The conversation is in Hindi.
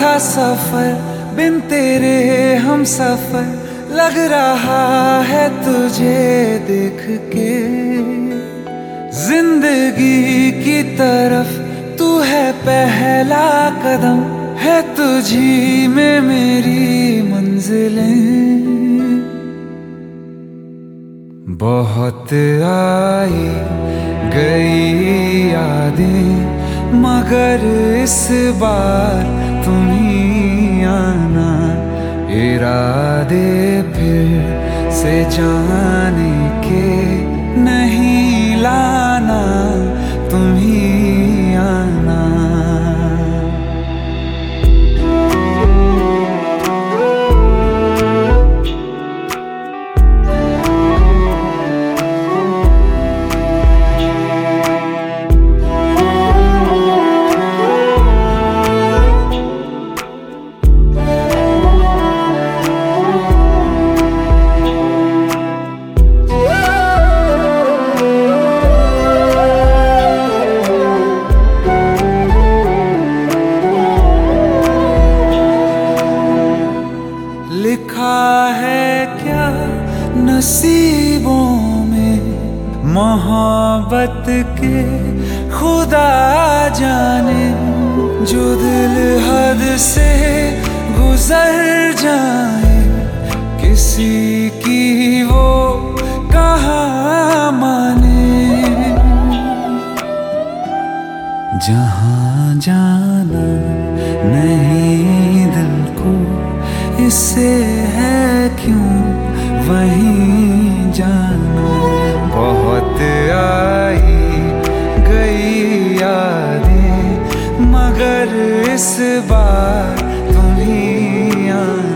था सफर बिन तेरे हम सफर, लग रहा है तुझे देख के। जिंदगी की तरफ तू है पहला कदम, है तुझी में मेरी मंजिलें। बहुत आई गई यादें, मगर इस बार तुम ही आना। इरादे फिर से जाने के नहीं लाना, तुम ही आना। लिखा है क्या नसीबों में मोहब्बत के खुदा जाने, जो दिल हद से गुजर जाए किसी की वो कहाँ माने। जहाँ जाना नहीं दिल को, इससे है क्यों वहीं जाना। बहुत आई गई यादें, मगर इस बार तुम ही आना।